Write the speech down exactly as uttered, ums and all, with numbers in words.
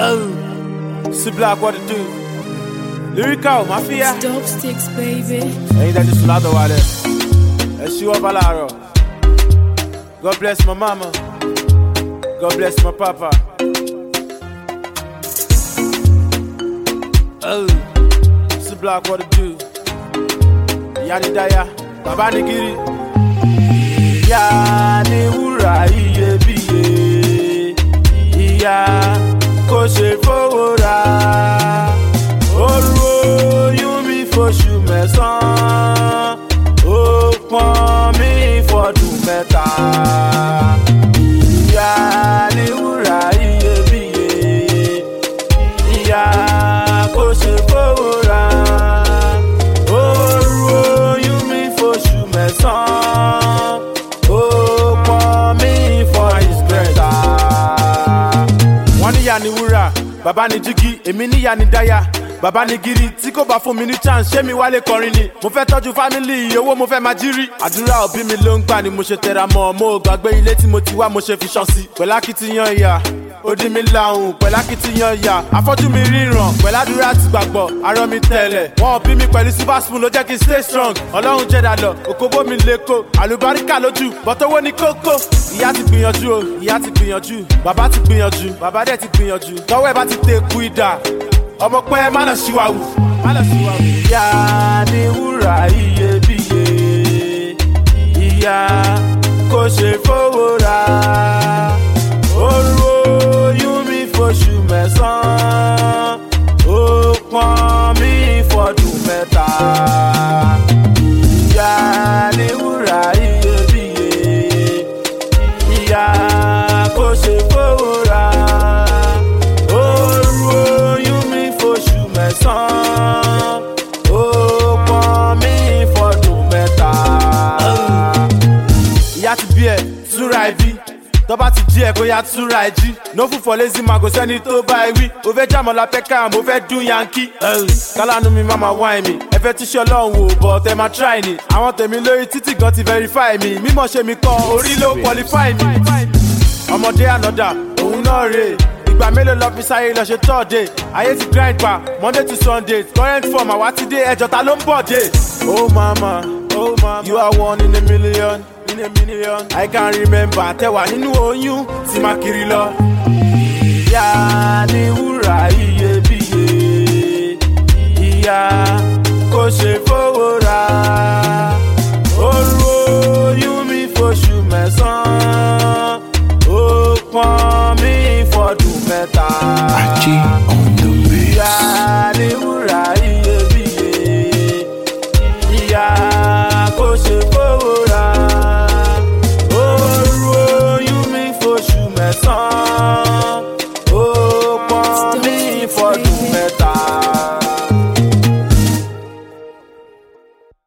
Oh, see Black what to do. Lyrical Mafia. Dope sticks, baby. Ain't that just another one there? Let's show up a lot. God bless my mama. God bless my papa. Oh, see Black what to do. Yadi Daya, Baba Nigiri. Yani wura iye biye. Iya ko se fowora. Oru oyun mi foṣù mẹ́sàn. Ó pọ́n mi fọdún mẹ́ta. Iya ni wúrà iyebíye. Iya kò ṣe fowórà. Oru oyun mi foṣù mẹ́sàn. Ó pọ́n mi fọdún mẹ́ta. Wọ́n níyà ni wúrà, bàbá ni jígí, èmi níyà ni dáyà. Bàbá ni giri tí kò bá fún mi ní chance ṣé mi wálé kọrin ni mo fẹ́ tọ́jú family owó mo fẹ́ máa jírí àdúrà òbí mi ló ń gbà ni mo ṣe tẹra mọ́ mo gbàgbé ilé tí mo ti wá mo ṣe fi ṣan sí pẹ̀lú akitiyan ìyá odi mi lahùn pẹ̀lú akitiyan ìyá afọ́jú mi ríran pẹ̀lú àdúrà ti gbàgbọ́ arọ mi tẹ̀lẹ̀ wọn bí mi pẹ̀lú silver spoon ló jẹ́ kí n stay strong ọlọ́run jẹ́dá lọ òkòbó mi lẹ́kọ̀ọ́ àlùbáríkà lójú bọ́tọ́wọ́ ní kókó ìyá ti gbìyànjú o ìyá ti gbìyànjú bàbá ti gbìyànjú bàbá dẹ̀ ti gbìyànjú tọ́wọ́ ẹ̀ bá ti tẹ̀ kú ìdá ọmọ pẹ́ má lọ síwáwù má lọ síwáwù. Ìyá ni wúrà iyebíye ìyá kò ṣe fowórà oru oyún mi foṣù mẹ́sàn-án ó pọ́n mi fọdún mẹ́ta. Ìyá ni wúrà iyebíye ìyá kò ṣe fowórà. Ó pọ́n mi fọdún mẹ́ta. Ìyá ti bí ẹ túra ẹbí tọ́ba ti jí ẹ kó yá túra ẹ jí no food for lazy man kò sẹ́ni tó bá ẹ wí o fẹ́ jàmọ́ la pẹ́ká mo fẹ́ dún yankí. Kálánú mi máa máa wáìn mi ẹ fẹ́ tíṣẹ́ ọlọ́run wò bọ̀ tẹ máa try ni àwọn tèmi lórí títì gan ti verify mi mímọ̀ ṣe mi kọ́ orí ló qualify mi. Ọmọdé ànọ́dà òun náà rè é. Ìgbà mélòó lọ fi sáyé lọ ṣe tọ́ọ̀dé ayé ti grind pa Monday to Sunday current form àwa ti dé ẹjọ́ ta ló ń bọ̀ dé. Oh mama, oh mama, you are one in a million, in a million. I can remember tẹwà nínú oyún tí máa kiri lọ. Ìyá ni wúrà iyebíye, ìyá kò ṣe fowórà. Oru oyún mi foṣù mẹ́sàn-án, ó pọ́n mi fọdún mẹ́ta. Ají on the mix.